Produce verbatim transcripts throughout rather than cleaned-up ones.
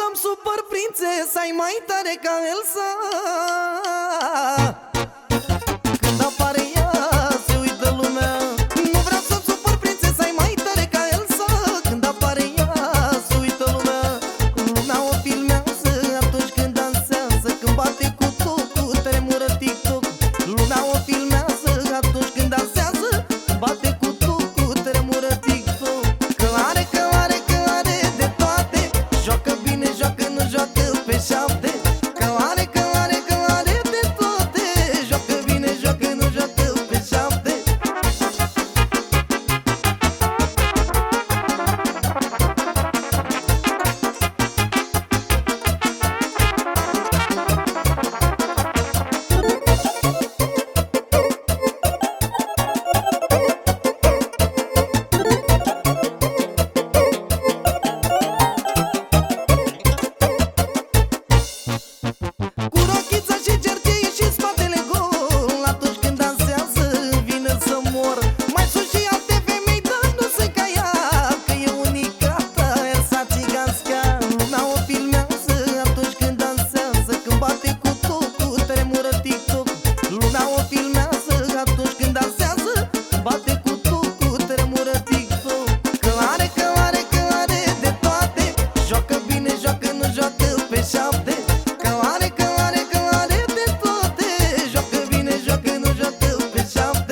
să-mi supăr prințesa-i mai tare ca Elsa. Când apare ea, se uită lumea. Nu vreau să-mi supăr prințesa-i mai tare ca Elsa. Când apare ea, se uită lumea. Lumea o filmează atunci când dansează, când bate cu tocul, tremură TikTok. Lumea o filmează atunci când dansează, bate cu tocul, tremură TikTok. Că are, că are, că are de toate, joacă bine, joacă, nu joacă pe șapte. Că are, că are, că are de toate, joacă bine, joacă, nu joacă pe șapte. Cu rochița și cercei și spatele gol, atunci când dansează vine să mor. Mai sunt și alte femei, dar nu sunt ca ea, că e unicata, Elsa Țiganska. Lumea o filmează atunci când dansează, când bate cu tocul, tremură TikTok. Lumea o filmează atunci când dansează, bate cu tocul, tremură TikTok. Că are, că are, că are de toate, joacă bine, joacă, nu joacă pe șapte. Că are, că are, că are de toate, joacă bine, joacă, nu joacă pe șapte.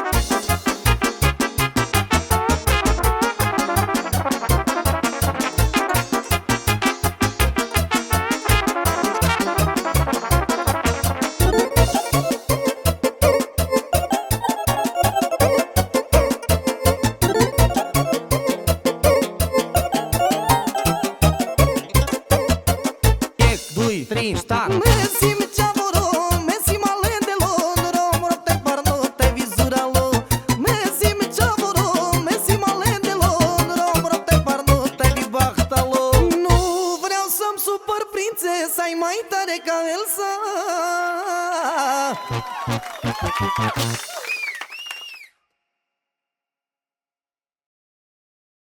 एक, दुई, तीन, start. Messi mi ciavoro, Messi malendelo, Romoro te parno, te vizuralo. Messi mi ciavoro, Messi malendelo, Romoro te parno, te vibahtalo. Nu vreau să-mi supăr prințesa-i mai tare ca Elsa.